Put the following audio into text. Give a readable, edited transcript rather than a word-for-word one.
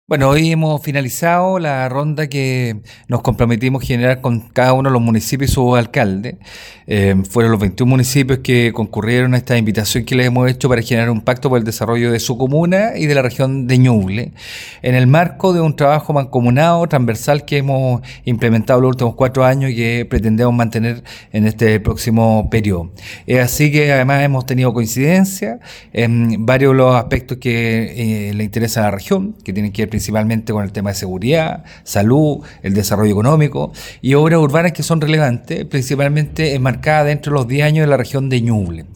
Bueno, hoy hemos finalizado la ronda que nos comprometimos a generar con cada uno de los municipios y sus alcaldes. Fueron los 21 municipios que concurrieron a esta invitación que les hemos hecho para generar un pacto por el desarrollo de su comuna y de la región de Ñuble, en el marco de un trabajo mancomunado, transversal, que hemos implementado los últimos 4 años y que pretendemos mantener en este próximo periodo. Así que además hemos tenido coincidencia en varios de los aspectos que le interesan a la región, que tienen que ver principalmente con el tema de seguridad, salud, el desarrollo económico y obras urbanas que son relevantes, principalmente enmarcadas dentro de los 10 años de la región de Ñuble.